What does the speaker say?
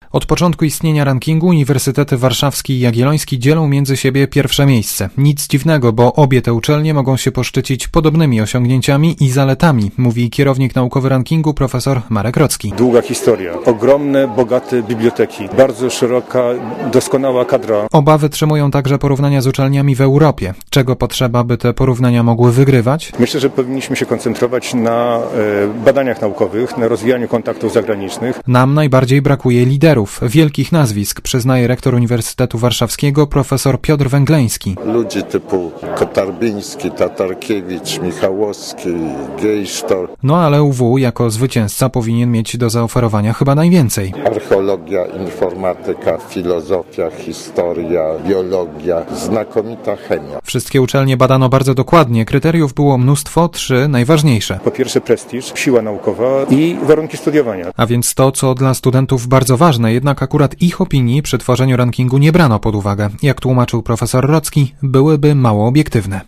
Od początku istnienia rankingu Uniwersytety Warszawski i Jagielloński dzielą między siebie pierwsze miejsce. Nic dziwnego, bo obie te uczelnie mogą się poszczycić podobnymi osiągnięciami i zaletami, mówi kierownik naukowy rankingu profesor Marek Rocki. Długa historia, ogromne, bogate biblioteki, bardzo szeroka, doskonała kadra. Oba wytrzymują także porównania z uczelniami w Europie. Czego potrzeba, by te porównania mogły wygrywać? Myślę, że powinniśmy się koncentrować na badaniach naukowych, na rozwijaniu kontaktów zagranicznych. Nam najbardziej brakuje liderów, wielkich nazwisk, przyznaje rektor Uniwersytetu Warszawskiego profesor Piotr Węgleński. Ludzi typu Kotarbiński, Tatarkiewicz, Michałowski, Gejsztor. No ale UW jako zwycięzca powinien mieć do zaoferowania chyba najwięcej. Archeologia, informatyka, filozofia, historia, biologia, znakomita chemia. Wszystkie uczelnie badano bardzo dokładnie, kryteriów było mnóstwo, 3 najważniejsze. Po pierwsze prestiż, siła naukowa i warunki studiowania. A więc to, co dla studentów bardzo ważne, jednak akurat ich opinii przy tworzeniu rankingu nie brano pod uwagę. Jak tłumaczył profesor Rocki, byłyby mało obiektywne.